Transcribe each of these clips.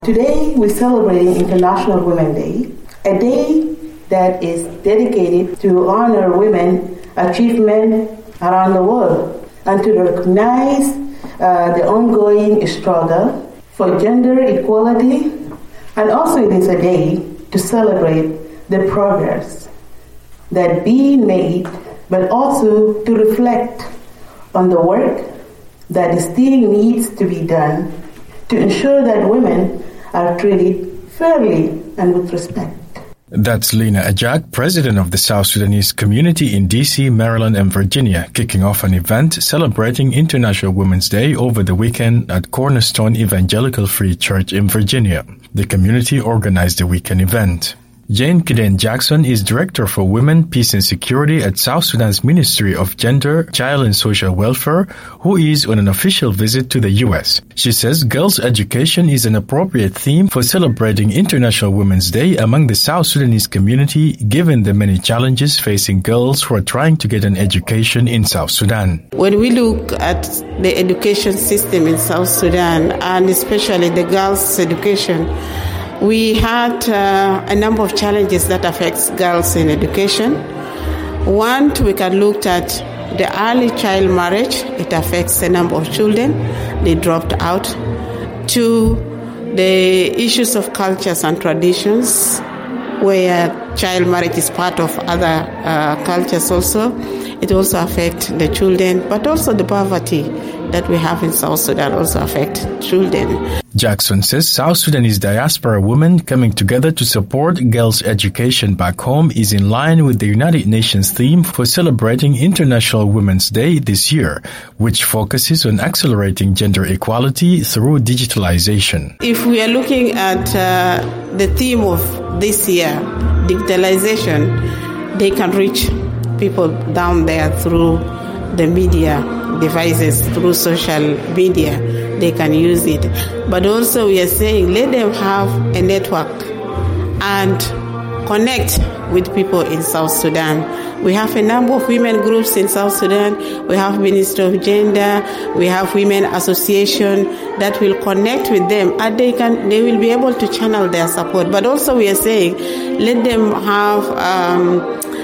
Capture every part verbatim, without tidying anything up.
Today, we're celebrating International Women's Day, a day that is dedicated to honor women's achievement around the world and to recognize uh, the ongoing struggle for gender equality. And also it is a day to celebrate the progress that being made, but also to reflect on the work that still needs to be done to ensure that women are treated fairly and with respect. That's Lena Ajak, president of the South Sudanese community in D C, Maryland, and Virginia, kicking off an event celebrating International Women's Day over the weekend at Cornerstone Evangelical Free Church in Virginia. The community organized the weekend event. Jane Kiden Jackson is Director for Women, Peace and Security at South Sudan's Ministry of Gender, Child and Social Welfare, who is on an official visit to the U S. She says girls' education is an appropriate theme for celebrating International Women's Day among the South Sudanese community, given the many challenges facing girls who are trying to get an education in South Sudan. When we look at the education system in South Sudan, and especially the girls' education, we had uh, a number of challenges that affects girls in education. One, we can look at the early child marriage. It affects a number of children. They dropped out. Two, the issues of cultures and traditions, where child marriage is part of other uh, cultures also. It also affects the children, but also the poverty that we have in South Sudan also affect children. Jackson says South Sudanese diaspora women coming together to support girls' education back home is in line with the United Nations theme for celebrating International Women's Day this year, which focuses on accelerating gender equality through digitalization. If we are looking at uh, the theme of this year, digitalization, they can reach people down there through the media devices, through social media. They can use it. But also we are saying let them have a network and connect with people in South Sudan. We have a number of women groups in South Sudan. We have Ministry of Gender. We have Women Association that will connect with them, and they can they will be able to channel their support. But also we are saying let them have um,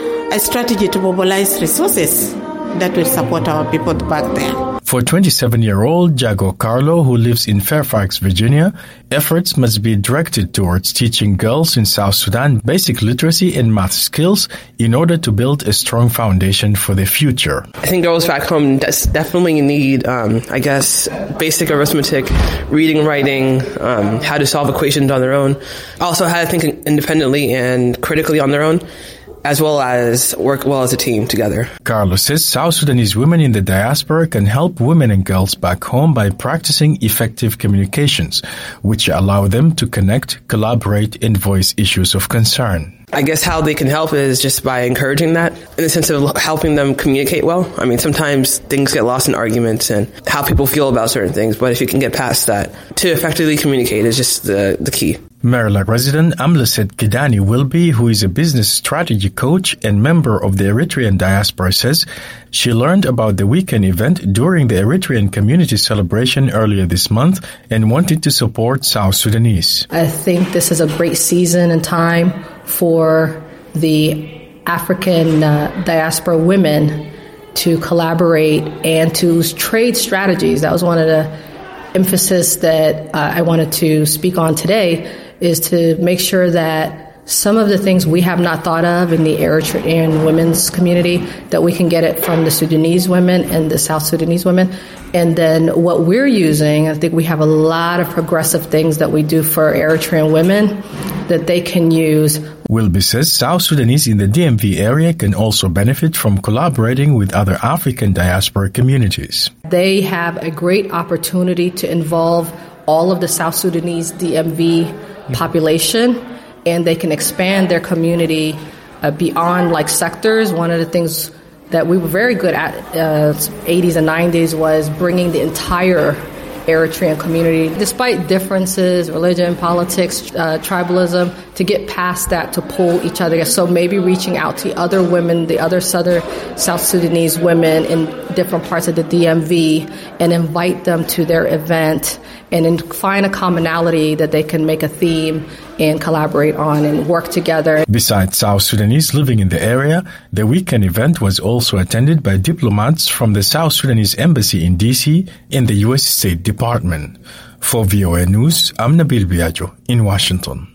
a strategy to mobilize resources that will support our people back there. For twenty-seven-year-old Jago Carlo, who lives in Fairfax, Virginia, efforts must be directed towards teaching girls in South Sudan basic literacy and math skills in order to build a strong foundation for their future. I think girls back home definitely need, um, I guess, basic arithmetic, reading, writing, um, how to solve equations on their own, also how to think independently and critically on their own, as well as work well as a team together. Carlos says South Sudanese women in the diaspora can help women and girls back home by practicing effective communications, which allow them to connect, collaborate, and voice issues of concern. I guess how they can help is just by encouraging that, in the sense of helping them communicate well. I mean, sometimes things get lost in arguments and how people feel about certain things, but if you can get past that, to effectively communicate is just the, the key. Maryland resident Amlaset Kidani Wilby, who is a business strategy coach and member of the Eritrean diaspora, says she learned about the weekend event during the Eritrean community celebration earlier this month and wanted to support South Sudanese. I think this is a great season and time for the African uh, diaspora women to collaborate and to trade strategies. That was one of the emphasis that uh, I wanted to speak on today, is to make sure that some of the things we have not thought of in the Eritrean women's community, that we can get it from the Sudanese women and the South Sudanese women. And then what we're using, I think we have a lot of progressive things that we do for Eritrean women that they can use. Wilby says South Sudanese in the D M V area can also benefit from collaborating with other African diaspora communities. They have a great opportunity to involve all of the South Sudanese D M V population, and they can expand their community uh, beyond like sectors. One of the things that we were very good at uh, eighties and nineties was bringing the entire Eritrean community, despite differences, religion, politics, uh, tribalism, to get past that, to pull each other. So maybe reaching out to other women, the other Southern South Sudanese women in different parts of the D M V, and invite them to their event and then find a commonality that they can make a theme and collaborate on and work together. Besides South Sudanese living in the area, the weekend event was also attended by diplomats from the South Sudanese Embassy in D C and the U S State Department. For V O A News, I'm Nabil Biagio in Washington.